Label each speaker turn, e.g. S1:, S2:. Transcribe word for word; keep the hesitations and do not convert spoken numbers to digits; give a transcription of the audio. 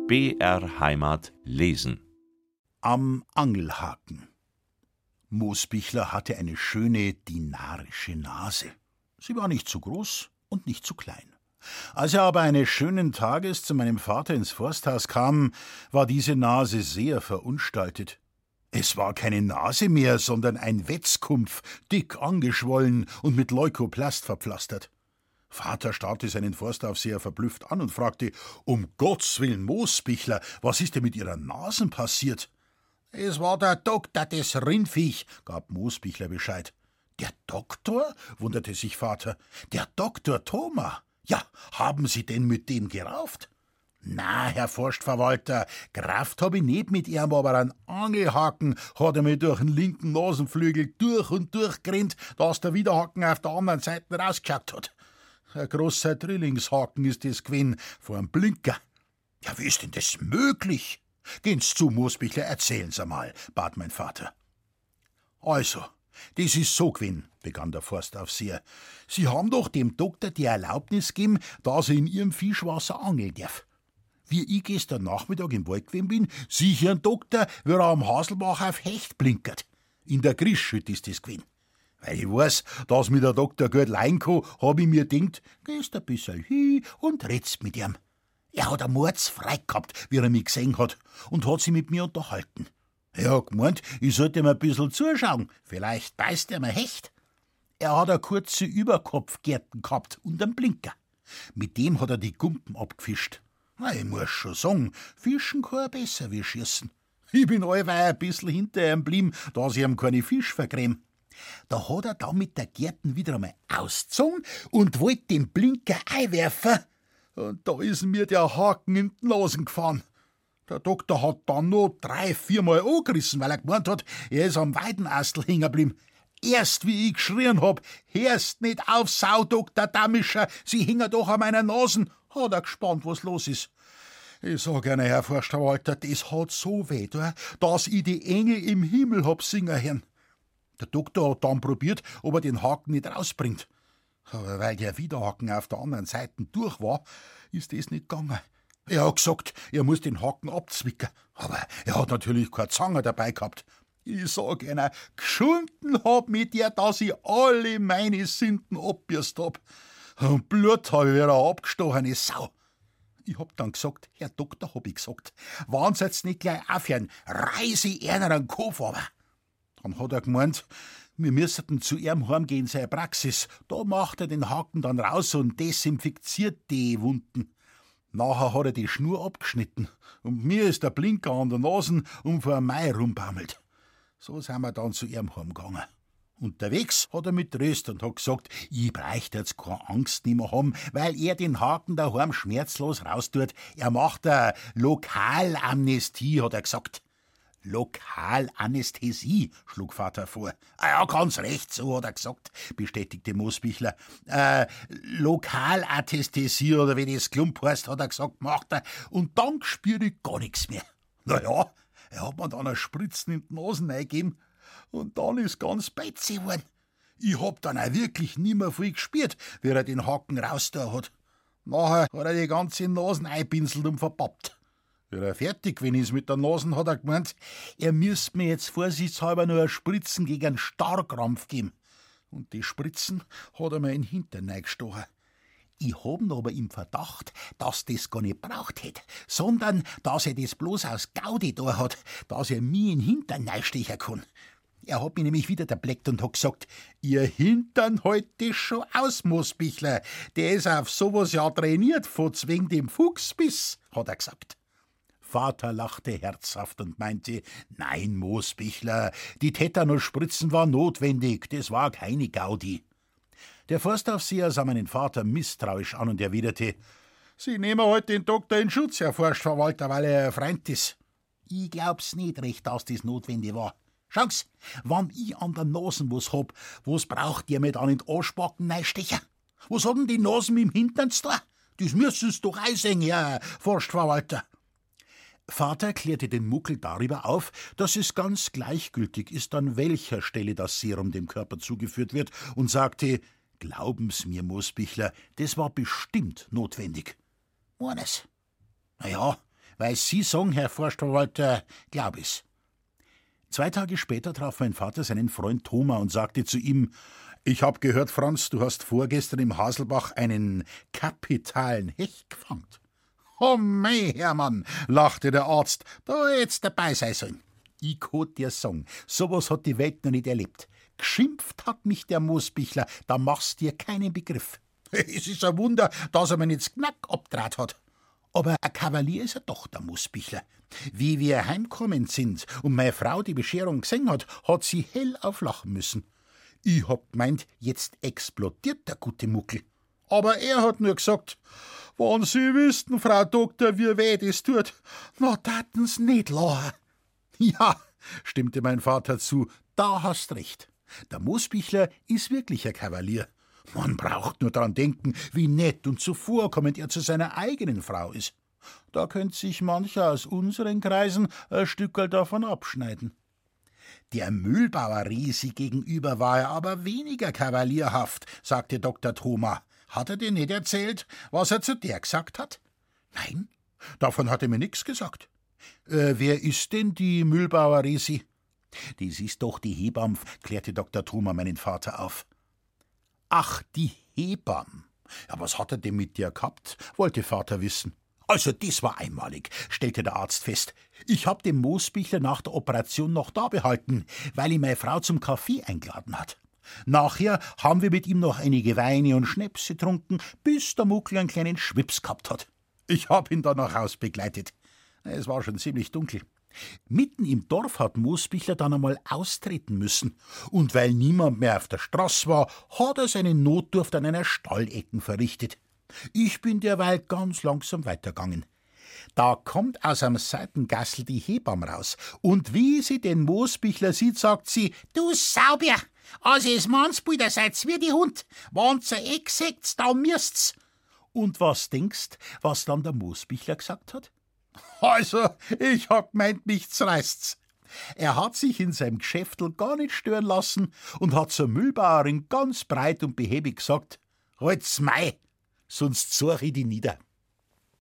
S1: B R Heimat lesen.
S2: Am Angelhaken. Moosbichler hatte eine schöne, dienarische Nase. Sie war nicht zu groß und nicht zu klein. Als er aber eines schönen Tages zu meinem Vater ins Forsthaus kam, war diese Nase sehr verunstaltet. Es war keine Nase mehr, sondern ein Wetzkumpf, dick angeschwollen und mit Leukoplast verpflastert. Vater starrte seinen Forstaufseher verblüfft an und fragte, um Gottes Willen, Moosbichler, was ist denn mit Ihrer Nase passiert? Es war der Doktor, das Rindviech, gab Moosbichler Bescheid. Der Doktor? Wunderte sich Vater. Der Doktor Thoma? Ja, haben Sie denn mit dem gerauft? Na, Herr Forstverwalter, gerauft hab ich nicht mit ihm, aber ein Angelhaken hat er mir durch den linken Nasenflügel durch und durch gerannt, dass der Widerhaken auf der anderen Seite rausgeschaut hat. Ein großer Drillingshaken ist das gewesen, vor einem Blinker. Ja, wie ist denn das möglich? Gehen's zu, Moosbichler, erzählen's einmal, bat mein Vater. Also, das ist so gewesen, begann der Forstaufseher. Sie haben doch dem Doktor die Erlaubnis gegeben, dass er in Ihrem Fischwasser angeln darf. Wie ich gestern Nachmittag im Wald gewesen bin, sieh ich einen Doktor, wie er am Haselbach auf Hecht blinkert. In der Grischschütt ist das gewesen. Weil ich weiß, dass mir der Doktor gut leihen kann, hab ich mir gedacht, gehst ein bisschen hin und redst mit ihm. Er hat ein Mordsfrei gehabt, wie er mich gesehen hat, und hat sich mit mir unterhalten. Er hat gemeint, ich sollte ihm ein bisschen zuschauen, vielleicht beißt er mir Hecht. Er hat eine kurze Überkopfgärten gehabt und einen Blinker. Mit dem hat er die Gumpen abgefischt. Na, ich muss schon sagen, Fischen kann er besser wie Schießen. Ich bin allweil ein bisschen hinter ihm geblieben, dass ich ihm keine Fisch vergräm. Da hat er dann mit der Gärten wieder einmal ausgezogen und wollte den Blinker einwerfen. Und da ist mir der Haken in die Nasen gefahren. Der Doktor hat dann noch drei, viermal angerissen, weil er gemeint hat, er ist am Weidenastel hängen geblieben. Erst wie ich geschrien hab, hörst nicht auf, Sau, Doktor Damischer, Sie hängen doch an meiner Nasen, hat er gespannt, was los ist. Ich sag Ihnen, Herr Forstverwalter, das hat so weh, dass ich die Engel im Himmel hab singen hören. Der Doktor hat dann probiert, ob er den Haken nicht rausbringt. Aber weil der Widerhaken auf der anderen Seite durch war, ist das nicht gegangen. Er hat gesagt, er muss den Haken abzwicken. Aber er hat natürlich keine Zange dabei gehabt. Ich sag Ihnen, geschunden hab mit der, dass ich alle meine Sünden abbürst hab. Und Blut hab ich wieder abgestochene Sau. Ich hab dann gesagt, Herr Doktor, hab ich gesagt, wenn Sie jetzt nicht gleich aufhören, reiße ich Ihnen einen Kopf runter. Dann hat er gemeint, wir müssten zu ihm heimgehen in seine Praxis. Da macht er den Haken dann raus und desinfiziert die Wunden. Nachher hat er die Schnur abgeschnitten und mir ist der Blinker an der Nase und vor einem Mai rumbaumelt. So sind wir dann zu ihm heimgegangen. Unterwegs hat er mich tröst und hat gesagt, ich bräuchte jetzt keine Angst mehr haben, weil er den Haken daheim schmerzlos raustut. Er macht eine Lokalamnestie, hat er gesagt. Lokalanästhesie, schlug Vater vor. Ah ja, ganz recht, so hat er gesagt, bestätigte Moosbichler. Äh, Lokalanästhesie oder wie das Klump heißt, hat er gesagt, macht er. Und dann spüre ich gar nichts mehr. Na ja, er hat mir dann eine Spritzen in die Nasen eingegeben und dann ist ganz beizig geworden. Ich hab dann auch wirklich nimmer viel gespürt, wie er den Haken rausgetan hat. Nachher hat er die ganze Nasen einpinselt und verpappt. Wie er fertig gewesen ist mit der Nase, hat er gemeint, er müsste mir jetzt vorsichtshalber nur eine Spritzen gegen einen Starrkrampf geben. Und die Spritzen hat er mir in den Hintern reingestochen. Ich hab ihn aber im Verdacht, dass das gar nicht braucht hätte, sondern dass er das bloß aus Gaudi da hat, dass er mich in den Hintern reinstechen kann. Er hat mich nämlich wieder erbleckt und hat gesagt, Ihr Hintern hält das schon aus, Moosbichler. Der ist auf sowas ja trainiert, von wegen dem Fuchsbiss, hat er gesagt. Vater lachte herzhaft und meinte, nein, Moosbichler, die Tetanusspritzen waren notwendig, das war keine Gaudi. Der Forstaufseher sah meinen Vater misstrauisch an und erwiderte, Sie nehmen heute den Doktor in Schutz, Herr Forstverwalter, weil er ein Freund ist. Ich glaub's nicht recht, dass das notwendig war. Schau's, wann ich an der Nase was hab, was braucht ihr mir dann in den Arschbacken reinstechen? Was hat denn die Nasen mit dem Hintern zu tun? Das müssen's doch einsehen, Herr Forstverwalter. Vater klärte den Muckel darüber auf, dass es ganz gleichgültig ist, an welcher Stelle das Serum dem Körper zugeführt wird, und sagte, glauben's mir, Moosbichler, das war bestimmt notwendig. Eines. Na ja, Weil Sie sagen, Herr Forstverwalter, glaub ich's. Zwei Tage später traf mein Vater seinen Freund Thoma und sagte zu ihm: »Ich hab gehört, Franz, du hast vorgestern im Haselbach einen kapitalen Hecht gefangen.« »Oh mei, Hermann«, lachte der Arzt, »da jetzt dabei sein sollen. Ich kann dir sagen, sowas hat die Welt noch nicht erlebt. Geschimpft hat mich der Moosbichler, da machst dir keinen Begriff. Es ist ein Wunder, dass er mir nicht das Knack abdraht hat. Aber ein Kavalier ist er doch, der Moosbichler. Wie wir heimkommen sind und meine Frau die Bescherung gesehen hat, hat sie hell auflachen müssen. Ich hab gemeint, jetzt explodiert der gute Muckel. Aber er hat nur gesagt, wenn Sie wüssten, Frau Doktor, wie weh das tut, na taten's nicht lachen. Ja, stimmte mein Vater zu, da hast recht. Der Moosbichler ist wirklich ein Kavalier. Man braucht nur daran denken, wie nett und zuvorkommend er zu seiner eigenen Frau ist. Da könnte sich mancher aus unseren Kreisen ein Stückerl davon abschneiden. Der Mühlbauer Resi gegenüber war er aber weniger kavalierhaft, sagte Doktor Thoma. Hat er dir nicht erzählt, was er zu der gesagt hat? Nein, davon hat er mir nichts gesagt. Äh, wer ist denn die Mühlbauer Resi? Das ist doch die Hebamme, klärte Doktor Thoma meinen Vater auf. Ach, die Hebamme. Ja, was hat er denn mit dir gehabt, wollte Vater wissen. Also, das war einmalig, stellte der Arzt fest. Ich hab den Moosbichler nach der Operation noch da behalten, weil ihn meine Frau zum Kaffee eingeladen hat. Nachher haben wir mit ihm noch einige Weine und Schnäpse getrunken, bis der Muckel einen kleinen Schwips gehabt hat. Ich hab ihn dann nach Haus begleitet. Es war schon ziemlich dunkel. Mitten im Dorf hat Moosbichler dann einmal austreten müssen. Und weil niemand mehr auf der Straße war, hat er seine Notdurft an einer Stallecken verrichtet. Ich bin derweil ganz langsam weitergegangen. Da kommt aus einem Seitengassel die Hebamme raus. Und wie sie den Moosbichler sieht, sagt sie, »Du Saubier, also es Mannsbilder seid's wie die Hund. Wenn's ein Eck seht's, da müsst's.« Und was denkst, was dann der Moosbichler gesagt hat? Also, ich hab gemeint, nichts reißt's. Er hat sich in seinem Geschäftl gar nicht stören lassen und hat zur Müllbauerin ganz breit und behäbig gesagt, »Halt's mei, sonst such ich die nieder.«